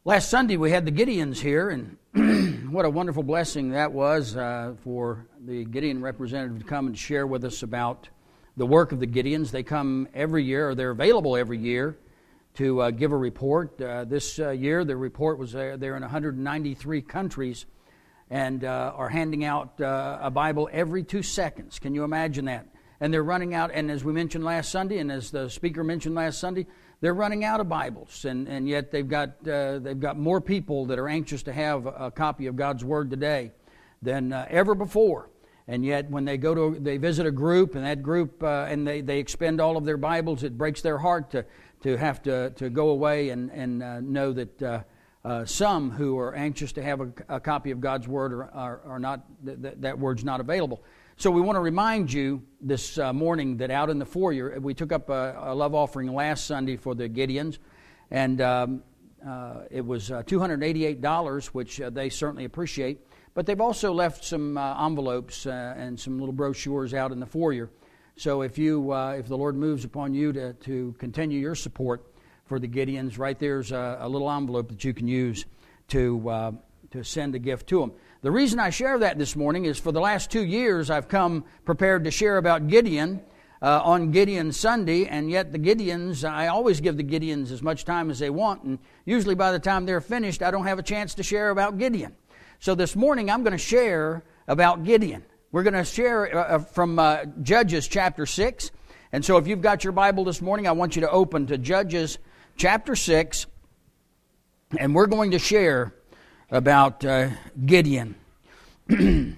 Last Sunday we had the Gideons here, and what a wonderful blessing that was for the Gideon representative to come and share with us about the work of the Gideons. They come every year, or they're available every year, to give a report. This year the report was they're in 193 countries and are handing out a Bible every 2 seconds. Can you imagine that? And they're running out, and as we mentioned last Sunday, and as the speaker mentioned last Sunday, they're running out of Bibles, and yet they've got more people that are anxious to have a copy of God's Word today than ever before. And yet when they visit a group, and that group and they expend all of their Bibles, it breaks their heart to have to go away and know that some who are anxious to have a copy of God's Word are not, that Word's not available. So we want to remind you this morning that out in the foyer, we took up a love offering last Sunday for the Gideons, and it was $288, which they certainly appreciate. But they've also left some envelopes and some little brochures out in the foyer. So if the Lord moves upon you to continue your support for the Gideons, right there's a little envelope that you can use to send a gift to them. The reason I share that this morning is for the last 2 years I've come prepared to share about Gideon on Gideon Sunday, and yet the Gideons, I always give the Gideons as much time as they want, and usually by the time they're finished I don't have a chance to share about Gideon. So this morning I'm going to share about Gideon. We're going to share from Judges chapter 6, and so if you've got your Bible this morning, I want you to open to Judges chapter 6, and we're going to share about Gideon. The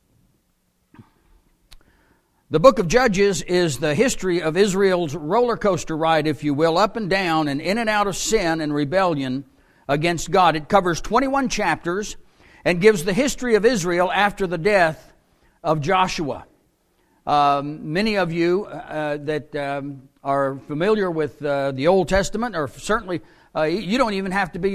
book of Judges is the history of Israel's roller coaster ride, if you will, up and down and in and out of sin and rebellion against God. It covers 21 chapters and gives the history of Israel after the death of Joshua. Many of you that are familiar with the Old Testament, or certainly you don't even have to be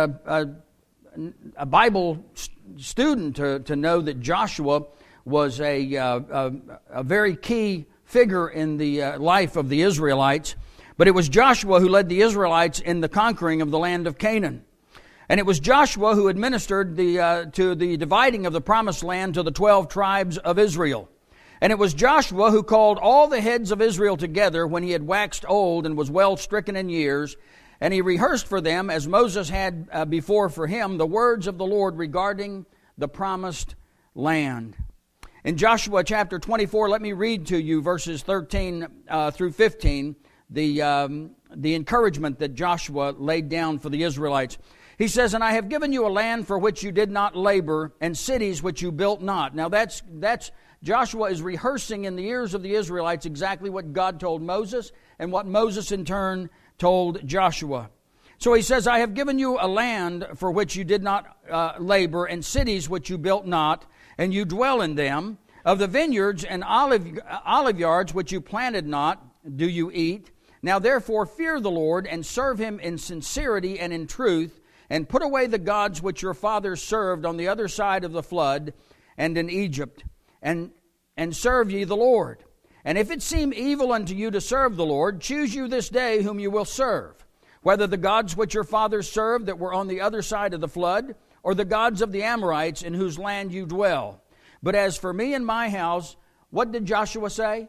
a Bible student to know that Joshua was a very key figure in the life of the Israelites. But it was Joshua who led the Israelites in the conquering of the land of Canaan. And it was Joshua who administered to the dividing of the promised land to the 12 tribes of Israel. And it was Joshua who called all the heads of Israel together when he had waxed old and was well stricken in years, and he rehearsed for them, as Moses had before for him, the words of the Lord regarding the promised land. In Joshua chapter 24, let me read to you verses 13 through 15, the encouragement that Joshua laid down for the Israelites. He says, "And I have given you a land for which you did not labor, and cities which you built not." Now that's Joshua is rehearsing in the ears of the Israelites exactly what God told Moses, and what Moses in turn told Joshua. So he says, "I have given you a land for which you did not labor, and cities which you built not, and you dwell in them. Of the vineyards and olive yards which you planted not, do you eat. Now therefore fear the Lord, and serve him in sincerity and in truth, and put away the gods which your fathers served on the other side of the flood and in Egypt, and serve ye the Lord. And if it seem evil unto you to serve the Lord, choose you this day whom you will serve, whether the gods which your fathers served that were on the other side of the flood, or the gods of the Amorites in whose land you dwell. But as for me and my house," what did Joshua say?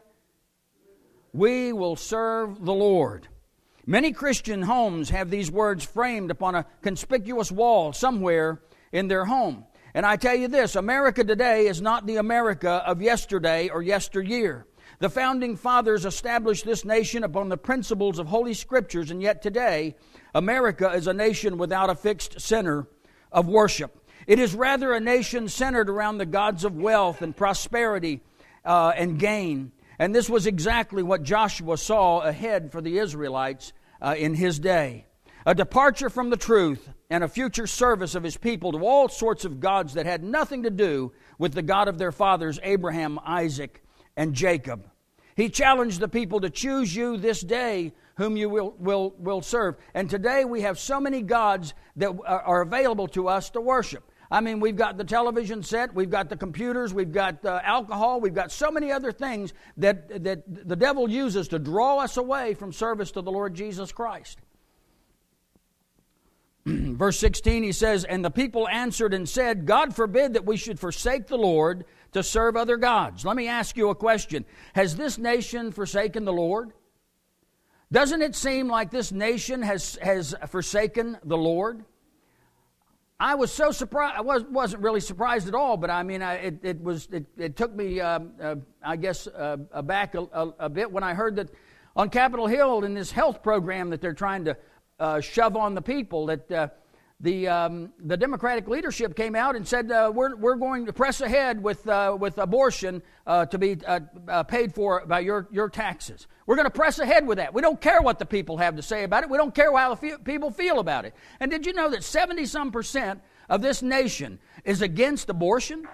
"We will serve the Lord." Many Christian homes have these words framed upon a conspicuous wall somewhere in their home. And I tell you this, America today is not the America of yesterday or yesteryear. The founding fathers established this nation upon the principles of Holy Scriptures, and yet today, America is a nation without a fixed center of worship. It is rather a nation centered around the gods of wealth and prosperity and gain. And this was exactly what Joshua saw ahead for the Israelites in his day. A departure from the truth and a future service of his people to all sorts of gods that had nothing to do with the God of their fathers, Abraham, Isaac, and Jacob. He challenged the people to choose you this day whom you will serve. And today we have so many gods that are available to us to worship. I mean, we've got the television set, we've got the computers, we've got alcohol, we've got so many other things that the devil uses to draw us away from service to the Lord Jesus Christ. Verse 16, he says, "And the people answered and said, God forbid that we should forsake the Lord to serve other gods." Let me ask you a question. Has this nation forsaken the Lord? Doesn't it seem like this nation has forsaken the Lord? I was so surprised. I wasn't really surprised at all, but I mean, it took me, I guess, aback a bit when I heard that on Capitol Hill in this health program that they're trying to shove on the people, that the Democratic leadership came out and said we're going to press ahead with abortion to be paid for by your taxes. We're going to press ahead with that. We don't care what the people have to say about it. We don't care how the people feel about it. And did you know that 70-some% of this nation is against abortion?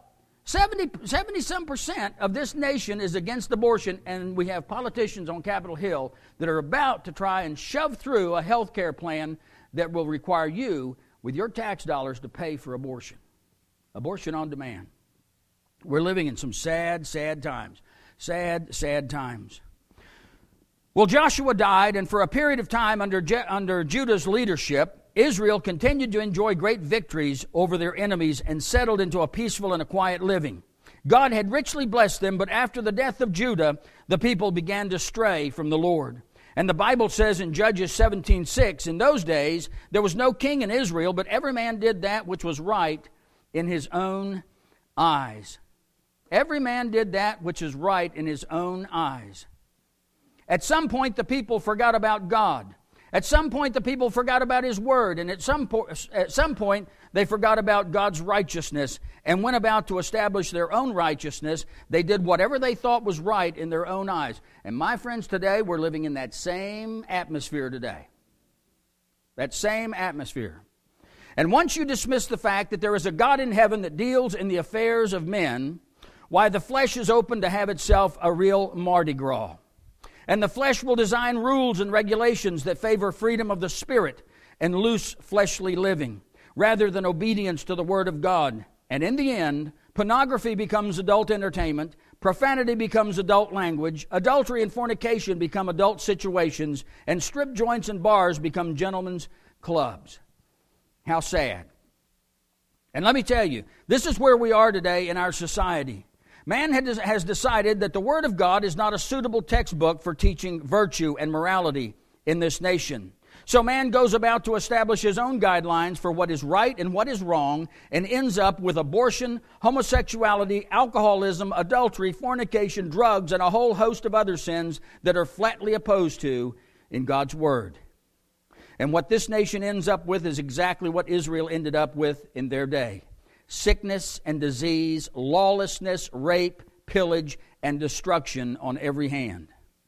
70-some% of this nation is against abortion, and we have politicians on Capitol Hill that are about to try and shove through a health care plan that will require you, with your tax dollars, to pay for abortion. Abortion on demand. We're living in some sad, sad times. Sad, sad times. Well, Joshua died, and for a period of time under Judah's leadership, Israel continued to enjoy great victories over their enemies and settled into a peaceful and a quiet living. God had richly blessed them, but after the death of Judah, the people began to stray from the Lord. And the Bible says in Judges 17:6, "In those days there was no king in Israel, but every man did that which was right in his own eyes." Every man did that which is right in his own eyes. At some point, the people forgot about God. At some point, the people forgot about His Word. And at some point, they forgot about God's righteousness and went about to establish their own righteousness. They did whatever they thought was right in their own eyes. And my friends, today, we're living in that same atmosphere today. That same atmosphere. And once you dismiss the fact that there is a God in heaven that deals in the affairs of men, why, the flesh is open to have itself a real Mardi Gras. And the flesh will design rules and regulations that favor freedom of the spirit and loose fleshly living, rather than obedience to the Word of God. And in the end, pornography becomes adult entertainment, profanity becomes adult language, adultery and fornication become adult situations, and strip joints and bars become gentlemen's clubs. How sad. And let me tell you, this is where we are today in our society. Man has decided that the Word of God is not a suitable textbook for teaching virtue and morality in this nation. So man goes about to establish his own guidelines for what is right and what is wrong, and ends up with abortion, homosexuality, alcoholism, adultery, fornication, drugs, and a whole host of other sins that are flatly opposed to in God's Word. And what this nation ends up with is exactly what Israel ended up with in their day. Sickness and disease, lawlessness, rape, pillage, and destruction on every hand.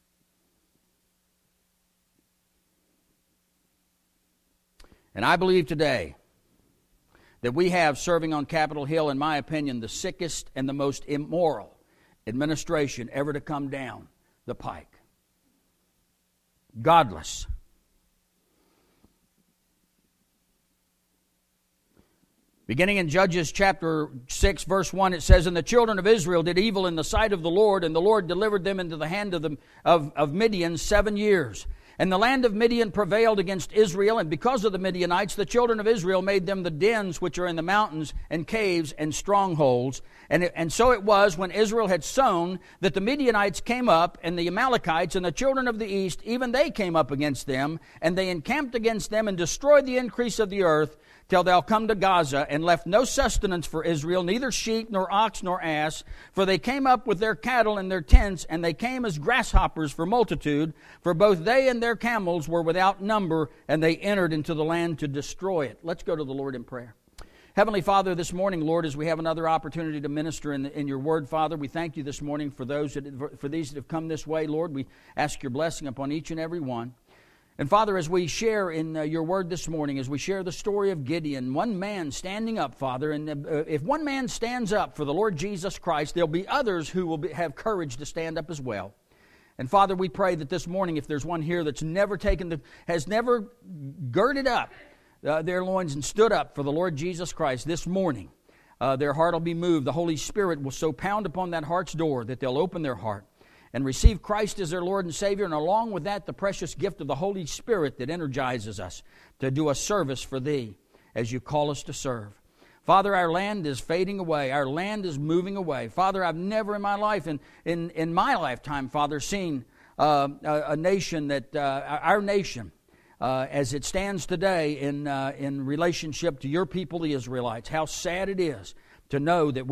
And I believe today that we have, serving on Capitol Hill, in my opinion, the sickest and the most immoral administration ever to come down the pike. Godless. Beginning in Judges chapter 6, verse 1, it says, "And the children of Israel did evil in the sight of the Lord, and the Lord delivered them into the hand of Midian 7 years. And the land of Midian prevailed against Israel, and because of the Midianites, the children of Israel made them the dens which are in the mountains and caves and strongholds. And so it was, when Israel had sown, that the Midianites came up, and the Amalekites and the children of the east, even they came up against them, and they encamped against them and destroyed the increase of the earth, till thou come to Gaza, and left no sustenance for Israel, neither sheep, nor ox, nor ass. For they came up with their cattle and their tents, and they came as grasshoppers for multitude. For both they and their camels were without number, and they entered into the land to destroy it." Let's go to the Lord in prayer. Heavenly Father, this morning, Lord, as we have another opportunity to minister in your word, Father, we thank you this morning for these that have come this way, Lord. We ask your blessing upon each and every one. And Father, as we share in your word this morning, as we share the story of Gideon, one man standing up, Father, and if one man stands up for the Lord Jesus Christ, there'll be others who will have courage to stand up as well. And Father, we pray that this morning, if there's one here that's has never girded up their loins and stood up for the Lord Jesus Christ this morning, their heart will be moved. The Holy Spirit will so pound upon that heart's door that they'll open their heart and receive Christ as their Lord and Savior, and along with that, the precious gift of the Holy Spirit that energizes us to do a service for Thee as You call us to serve. Father, our land is fading away. Our land is moving away. Father, I've never in my life, in my lifetime, Father, seen a nation that, our nation, as it stands today in relationship to Your people, the Israelites. How sad it is to know that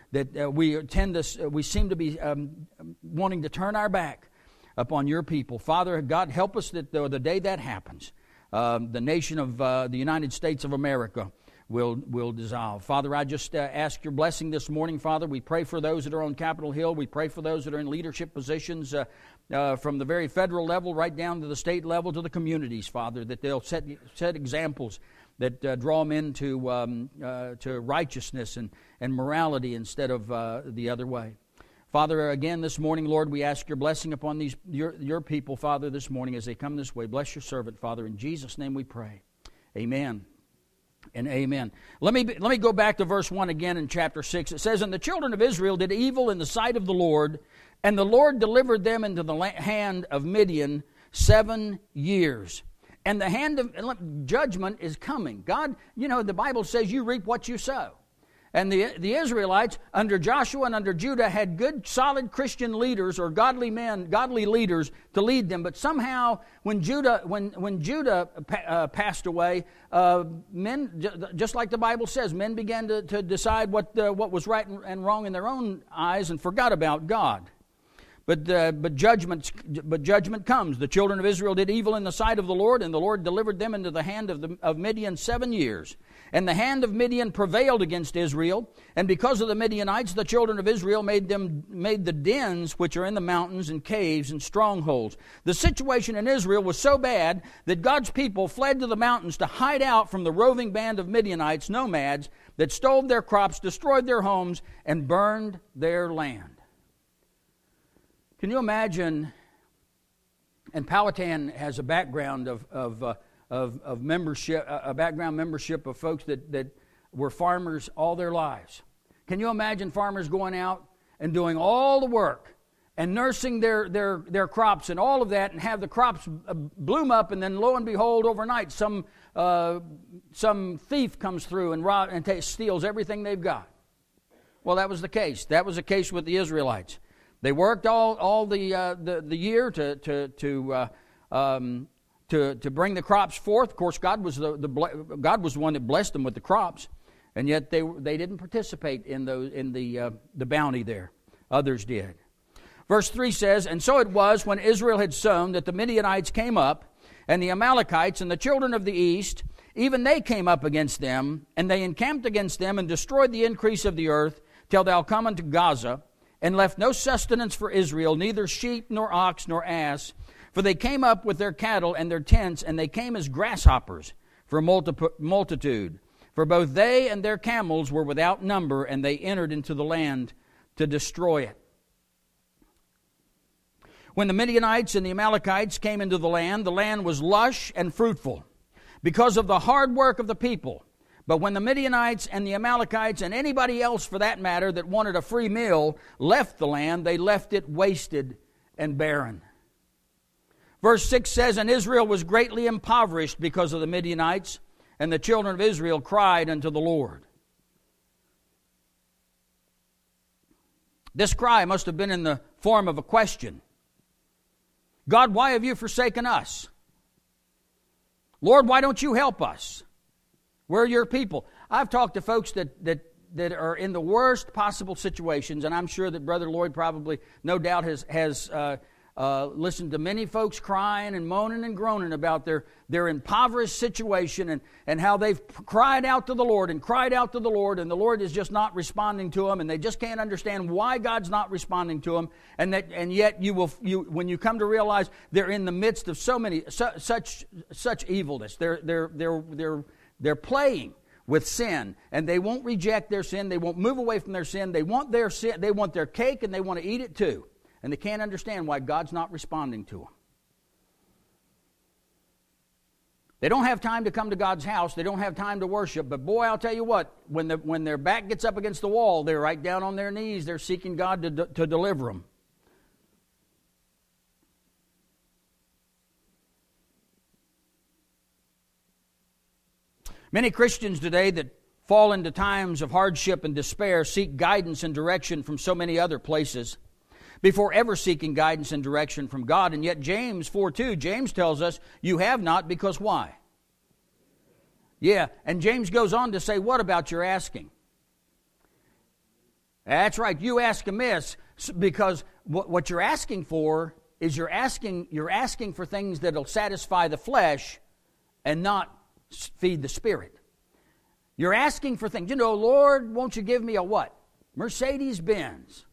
we seem to be wanting to turn our back upon Your people. Father, God, help us that the day that happens, the nation of the United States of America will dissolve. Father, I just ask Your blessing this morning, Father. We pray for those that are on Capitol Hill. We pray for those that are in leadership positions from the very federal level right down to the state level to the communities, Father, that they'll set examples that draw them into to righteousness and morality instead of the other way. Father, again this morning, Lord, we ask Your blessing upon these your people, Father, this morning as they come this way. Bless Your servant, Father. In Jesus' name we pray. Amen and amen. Let me go back to verse 1 again in chapter 6. It says, "And the children of Israel did evil in the sight of the Lord, and the Lord delivered them into the hand of Midian 7 years." And the hand of judgment is coming. God, the Bible says you reap what you sow. And the Israelites, under Joshua and under Judah, had good, solid Christian leaders or godly men, godly leaders to lead them. But somehow, when Judah passed away, men, just like the Bible says, men began to decide what was right and wrong in their own eyes and forgot about God. But judgment comes. The children of Israel did evil in the sight of the Lord, and the Lord delivered them into the hand of Midian 7 years. And the hand of Midian prevailed against Israel, and because of the Midianites, the children of Israel made the dens which are in the mountains and caves and strongholds. The situation in Israel was so bad that God's people fled to the mountains to hide out from the roving band of Midianites, nomads, that stole their crops, destroyed their homes, and burned their land. Can you imagine? And Powhatan has a background of membership, a background membership of folks that were farmers all their lives. Can you imagine farmers going out and doing all the work and nursing their crops and all of that, and have the crops bloom up, and then lo and behold, overnight some thief comes through and steals everything they've got? Well, that was the case. That was the case with the Israelites. They worked all the year to bring the crops forth. Of course, God was God was the one that blessed them with the crops, and yet they didn't participate in the bounty there. Others did. Verse 3 says, "And so it was when Israel had sown that the Midianites came up, and the Amalekites and the children of the east, even they came up against them, and they encamped against them and destroyed the increase of the earth till thou come unto Gaza, and left no sustenance for Israel, neither sheep, nor ox, nor ass. For they came up with their cattle and their tents, and they came as grasshoppers for multitude. For both they and their camels were without number, and they entered into the land to destroy it." When the Midianites and the Amalekites came into the land was lush and fruitful because of the hard work of the people. But when the Midianites and the Amalekites, and anybody else for that matter that wanted a free meal, left the land, they left it wasted and barren. Verse 6 says, "And Israel was greatly impoverished because of the Midianites, and the children of Israel cried unto the Lord." This cry must have been in the form of a question. God, why have you forsaken us? Lord, why don't you help us? We're your people. I've talked to folks that are in the worst possible situations, and I'm sure that Brother Lloyd probably, no doubt, has listened to many folks crying and moaning and groaning about their impoverished situation and how they've cried out to the Lord, and the Lord is just not responding to them, and they just can't understand why God's not responding to them, and yet when you come to realize they're in the midst of such evilness, they're playing with sin, and they won't reject their sin. They won't move away from their sin. They want their sin. They want their cake, and they want to eat it too. And they can't understand why God's not responding to them. They don't have time to come to God's house. They don't have time to worship. But boy, I'll tell you what, when their back gets up against the wall, they're right down on their knees. They're seeking God to deliver them. Many Christians today that fall into times of hardship and despair seek guidance and direction from so many other places before ever seeking guidance and direction from God. And yet James 4:2, James tells us, you have not because why? Yeah, and James goes on to say, what about your asking? That's right, you ask amiss, because what you're asking for is you're asking for things that will satisfy the flesh and not feed the spirit. You're asking for things. Lord, won't you give me a what? Mercedes-Benz.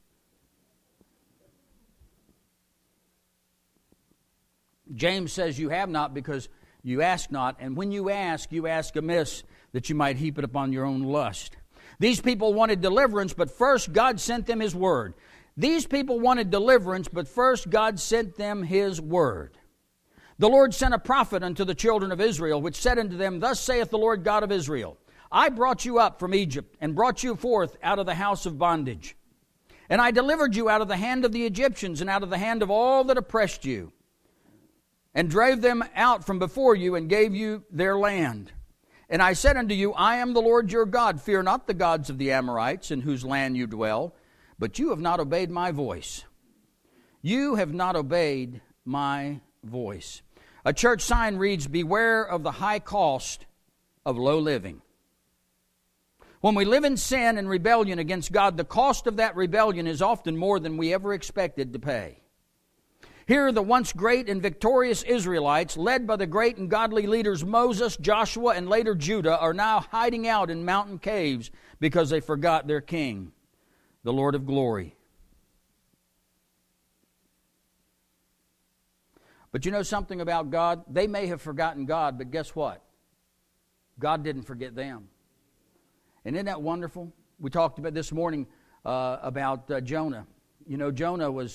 James says you have not because you ask not. And when you ask amiss, that you might heap it upon your own lust. These people wanted deliverance, but first God sent them His Word. These people wanted deliverance, but first God sent them His Word. The Lord sent a prophet unto the children of Israel, which said unto them, Thus saith the Lord God of Israel, I brought you up from Egypt, and brought you forth out of the house of bondage. And I delivered you out of the hand of the Egyptians, and out of the hand of all that oppressed you, and drave them out from before you, and gave you their land. And I said unto you, I am the Lord your God. Fear not the gods of the Amorites, in whose land you dwell. But you have not obeyed my voice. You have not obeyed my voice. A church sign reads, Beware of the high cost of low living. When we live in sin and rebellion against God, the cost of that rebellion is often more than we ever expected to pay. Here, the once great and victorious Israelites, led by the great and godly leaders Moses, Joshua, and later Judah, are now hiding out in mountain caves because they forgot their king, the Lord of glory. But you know something about God? They may have forgotten God, but guess what? God didn't forget them. And isn't that wonderful? We talked about this morning about Jonah. Jonah was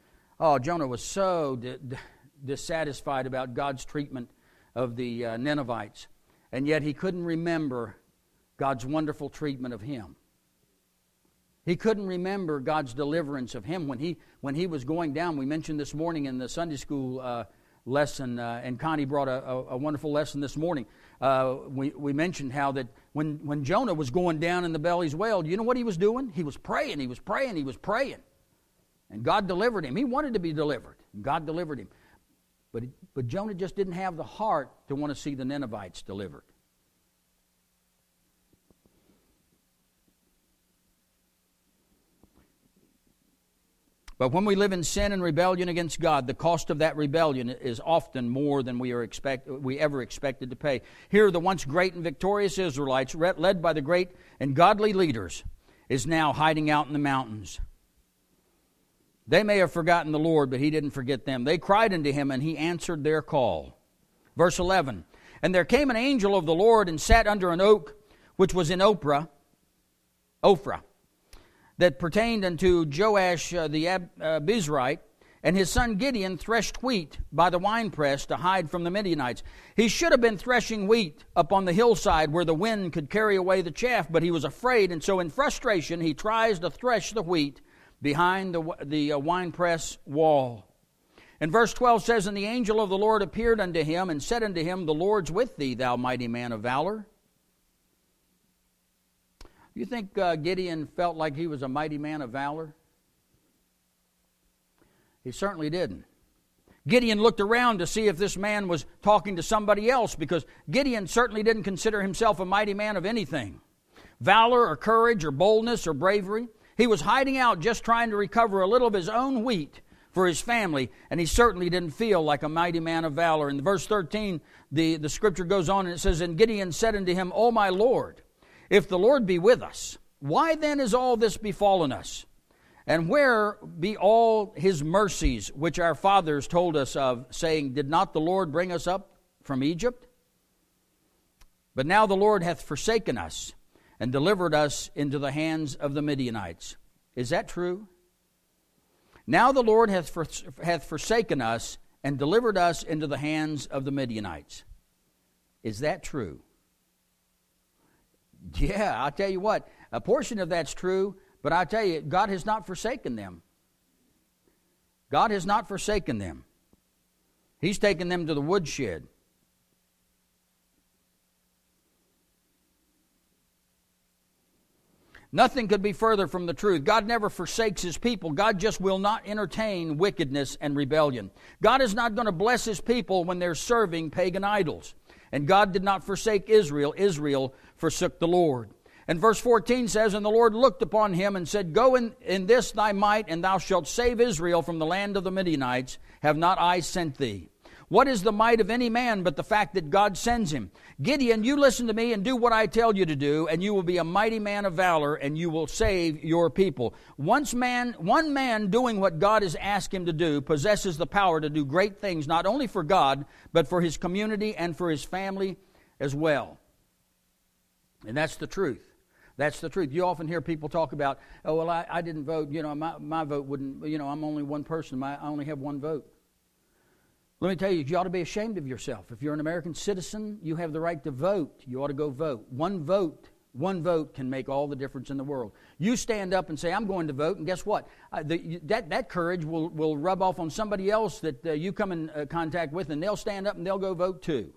so dissatisfied about God's treatment of the Ninevites. And yet he couldn't remember God's wonderful treatment of him. He couldn't remember God's deliverance of him when he was going down. We mentioned this morning in the Sunday school lesson, and Connie brought a wonderful lesson this morning. We mentioned how that when Jonah was going down in the belly's whale, you know what he was doing? He was praying, he was praying, he was praying. And God delivered him. He wanted to be delivered. God delivered him. But Jonah just didn't have the heart to want to see the Ninevites delivered. But when we live in sin and rebellion against God, the cost of that rebellion is often more than we ever expected to pay. Here, the once great and victorious Israelites, led by the great and godly leaders, is now hiding out in the mountains. They may have forgotten the Lord, but He didn't forget them. They cried unto Him, and He answered their call. Verse 11, And there came an angel of the Lord, and sat under an oak, which was in Ophrah, that pertained unto Joash the Abiezrite, and his son Gideon threshed wheat by the winepress to hide from the Midianites. He should have been threshing wheat up on the hillside where the wind could carry away the chaff, but he was afraid, and so in frustration he tries to thresh the wheat behind the winepress wall. And verse 12 says, And the angel of the Lord appeared unto him, and said unto him, The Lord's with thee, thou mighty man of valor. You think Gideon felt like he was a mighty man of valor? He certainly didn't. Gideon looked around to see if this man was talking to somebody else, because Gideon certainly didn't consider himself a mighty man of anything. Valor or courage or boldness or bravery. He was hiding out just trying to recover a little of his own wheat for his family, and he certainly didn't feel like a mighty man of valor. In verse 13, the scripture goes on and it says, And Gideon said unto him, O my Lord, if the Lord be with us, why then is all this befallen us? And where be all His mercies, which our fathers told us of, saying, Did not the Lord bring us up from Egypt? But now the Lord hath forsaken us, and delivered us into the hands of the Midianites. Is that true? Now the Lord hath forsaken us, and delivered us into the hands of the Midianites. Is that true? Yeah, I'll tell you what, a portion of that's true, but I'll tell you, God has not forsaken them. God has not forsaken them. He's taken them to the woodshed. Nothing could be further from the truth. God never forsakes His people. God just will not entertain wickedness and rebellion. God is not going to bless His people when they're serving pagan idols. And God did not forsake Israel. Israel forsook the Lord. And verse 14 says, And the Lord looked upon him and said, Go in this thy might, and thou shalt save Israel from the land of the Midianites. Have not I sent thee? What is the might of any man but the fact that God sends him? Gideon, you listen to me and do what I tell you to do, and you will be a mighty man of valor, and you will save your people. One man doing what God has asked him to do possesses the power to do great things, not only for God, but for his community and for his family as well. And that's the truth. That's the truth. You often hear people talk about, oh, well, I didn't vote. You know, my vote wouldn't, you know, I'm only one person. I only have one vote. Let me tell you, you ought to be ashamed of yourself. If you're an American citizen, you have the right to vote. You ought to go vote. One vote can make all the difference in the world. You stand up and say, I'm going to vote, and guess what? That courage will rub off on somebody else that you come in contact with, and they'll stand up and they'll go vote too.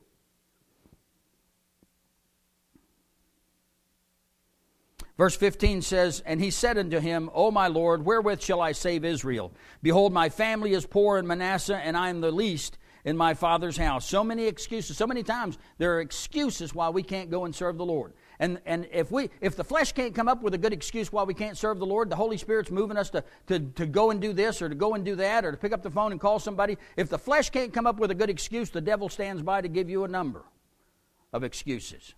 Verse 15 says, And he said unto him, O my Lord, wherewith shall I save Israel? Behold, my family is poor in Manasseh, and I am the least in my father's house. So many excuses. So many times there are excuses why we can't go and serve the Lord. And if the flesh can't come up with a good excuse why we can't serve the Lord, the Holy Spirit's moving us to go and do this or to go and do that or to pick up the phone and call somebody. If the flesh can't come up with a good excuse, the devil stands by to give you a number of excuses.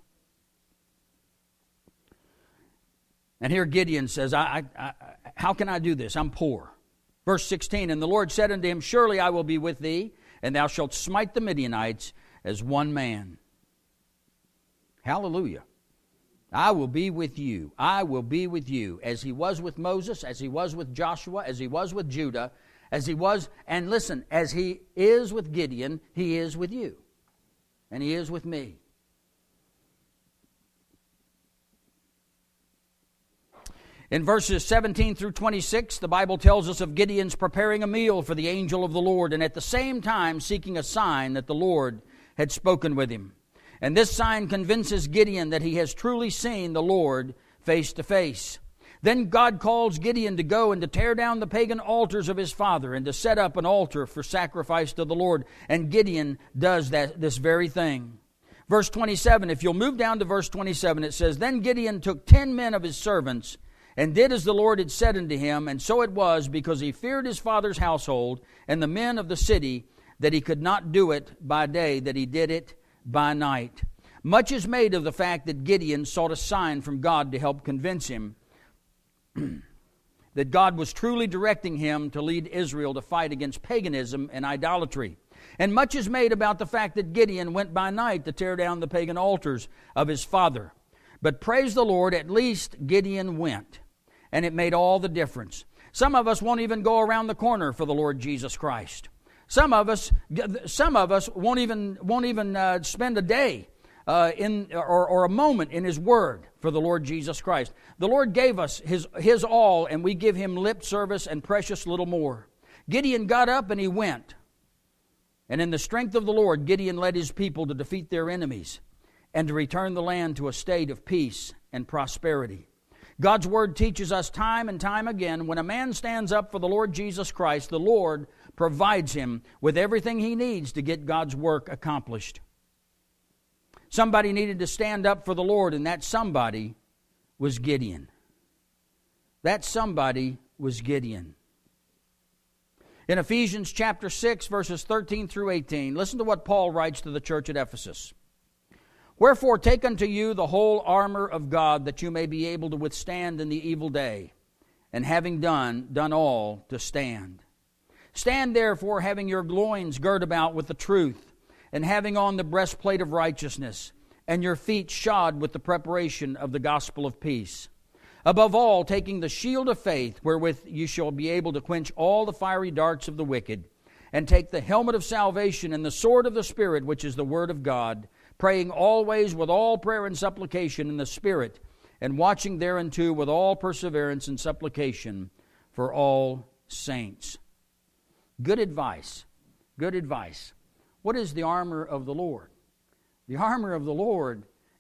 And here Gideon says, how can I do this? I'm poor. Verse 16, And the Lord said unto him, Surely I will be with thee, and thou shalt smite the Midianites as one man. Hallelujah. I will be with you. I will be with you. As he was with Moses, as he was with Joshua, as he was with Judah, as he was, and listen, as he is with Gideon, he is with you. And he is with me. In verses 17 through 26, the Bible tells us of Gideon's preparing a meal for the angel of the Lord, and at the same time seeking a sign that the Lord had spoken with him. And this sign convinces Gideon that he has truly seen the Lord face to face. Then God calls Gideon to go and to tear down the pagan altars of his father and to set up an altar for sacrifice to the Lord. And Gideon does this very thing. Verse 27, if you'll move down to verse 27, it says, Then Gideon took 10 men of his servants and did as the Lord had said unto him, and so it was, because he feared his father's household and the men of the city, that he could not do it by day, that he did it by night. Much is made of the fact that Gideon sought a sign from God to help convince him that God was truly directing him to lead Israel to fight against paganism and idolatry. And much is made about the fact that Gideon went by night to tear down the pagan altars of his father. But praise the Lord, at least Gideon went. And it made all the difference. Some of us won't even go around the corner for the Lord Jesus Christ. Some of us won't even spend a day or a moment in His Word for the Lord Jesus Christ. The Lord gave us His all, and we give Him lip service and precious little more. Gideon got up and he went. And in the strength of the Lord, Gideon led his people to defeat their enemies and to return the land to a state of peace and prosperity. God's Word teaches us time and time again, when a man stands up for the Lord Jesus Christ, the Lord provides him with everything he needs to get God's work accomplished. Somebody needed to stand up for the Lord, and that somebody was Gideon. That somebody was Gideon. In Ephesians chapter 6, verses 13 through 18, listen to what Paul writes to the church at Ephesus. Wherefore take unto you the whole armor of God, that you may be able to withstand in the evil day, and having done all to stand. Stand therefore, having your loins girt about with the truth, and having on the breastplate of righteousness, and your feet shod with the preparation of the gospel of peace. Above all, taking the shield of faith, wherewith you shall be able to quench all the fiery darts of the wicked, and take the helmet of salvation and the sword of the Spirit, which is the word of God, praying always with all prayer and supplication in the Spirit, and watching thereunto with all perseverance and supplication for all saints. Good advice. Good advice. What is the armor of the Lord? The armor of the Lord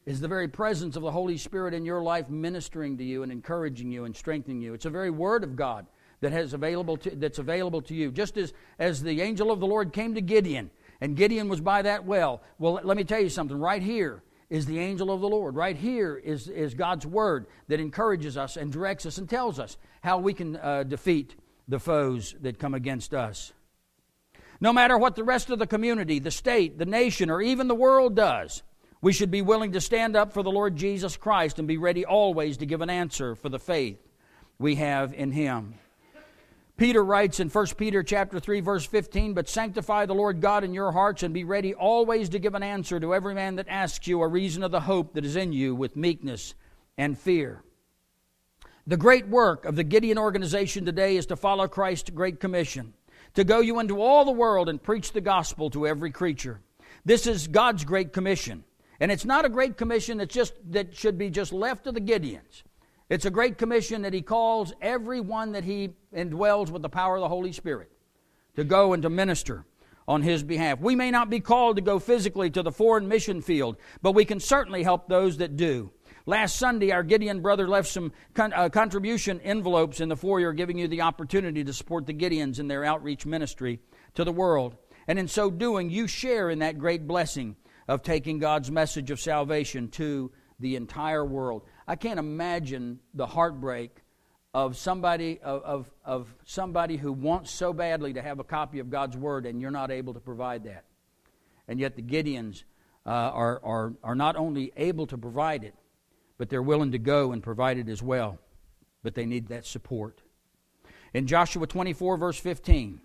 is the very presence of the Holy Spirit in your life, ministering to you and encouraging you and strengthening you. It's a very Word of God that's available to you. Just as the angel of the Lord came to Gideon, and Gideon was by that well. Well, let me tell you something. Right here is the angel of the Lord. Right here is God's Word that encourages us and directs us and tells us how we can defeat the foes that come against us. No matter what the rest of the community, the state, the nation, or even the world does, we should be willing to stand up for the Lord Jesus Christ and be ready always to give an answer for the faith we have in Him. Peter writes in 1 Peter chapter 3, verse 15, "But sanctify the Lord God in your hearts, and be ready always to give an answer to every man that asks you a reason of the hope that is in you with meekness and fear." The great work of the Gideon organization today is to follow Christ's Great Commission, to go you into all the world and preach the gospel to every creature. This is God's Great Commission. And it's not a Great Commission that should be just left to the Gideons. It's a Great Commission that He calls everyone that He indwells with the power of the Holy Spirit to go and to minister on His behalf. We may not be called to go physically to the foreign mission field, but we can certainly help those that do. Last Sunday, our Gideon brother left some contribution envelopes in the foyer, giving you the opportunity to support the Gideons in their outreach ministry to the world. And in so doing, you share in that great blessing of taking God's message of salvation to the entire world. I can't imagine the heartbreak of somebody who wants so badly to have a copy of God's Word, and you're not able to provide that. And yet the Gideons are not only able to provide it, but they're willing to go and provide it as well. But they need that support. In Joshua 24, verse 15,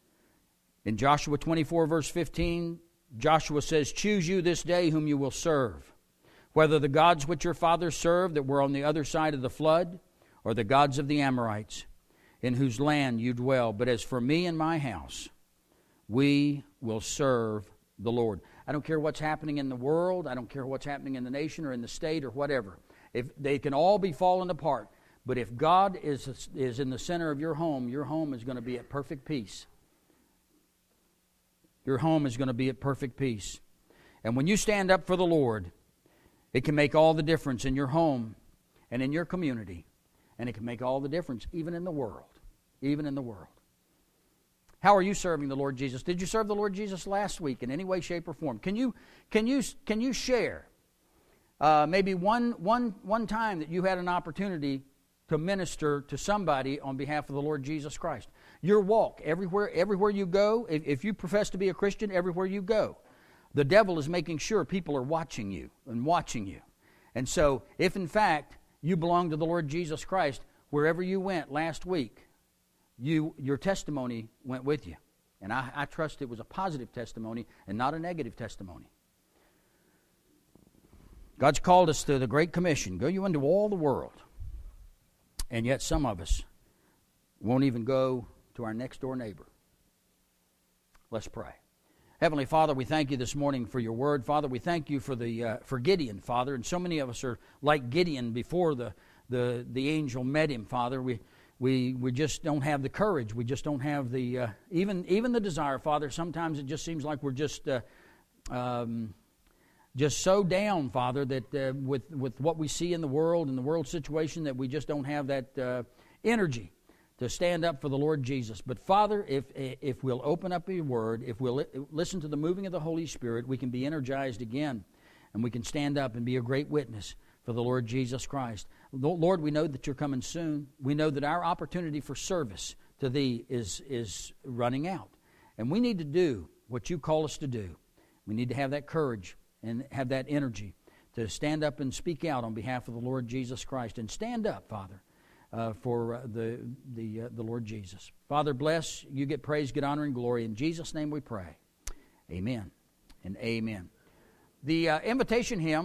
Joshua says, "Choose you this day whom you will serve, whether the gods which your fathers served that were on the other side of the flood, or the gods of the Amorites, in whose land you dwell. But as for me and my house, we will serve the Lord." I don't care what's happening in the world. I don't care what's happening in the nation or in the state or whatever. If they can all be falling apart. But if God is in the center of your home is going to be at perfect peace. Your home is going to be at perfect peace. And when you stand up for the Lord, it can make all the difference in your home and in your community. And it can make all the difference even in the world. Even in the world. How are you serving the Lord Jesus? Did you serve the Lord Jesus last week in any way, shape, or form? Can you share maybe one time that you had an opportunity to minister to somebody on behalf of the Lord Jesus Christ? Your walk, everywhere you go, if you profess to be a Christian, everywhere you go, the devil is making sure people are watching you. And so, if in fact you belong to the Lord Jesus Christ, wherever you went last week, your testimony went with you. And I trust it was a positive testimony and not a negative testimony. God's called us to the Great Commission. Go you into all the world. And yet some of us won't even go to our next door neighbor. Let's pray. Heavenly Father, we thank you this morning for your word. Father, we thank you for Gideon, Father. And so many of us are like Gideon before the angel met him, Father. We just don't have the courage. We just don't have the even the desire, Father. Sometimes it just seems like we're just so down, Father, that with what we see in the world and the world situation, that we just don't have that energy to stand up for the Lord Jesus. But Father, if we'll open up your word, if we'll listen to the moving of the Holy Spirit, we can be energized again, and we can stand up and be a great witness for the Lord Jesus Christ. Lord, we know that you're coming soon. We know that our opportunity for service to Thee is running out. And we need to do what you call us to do. We need to have that courage and have that energy to stand up and speak out on behalf of the Lord Jesus Christ. And stand up, Father, for the Lord Jesus. Father, bless. You get praise, get honor, and glory. In Jesus' name we pray. Amen and amen. The invitation hymn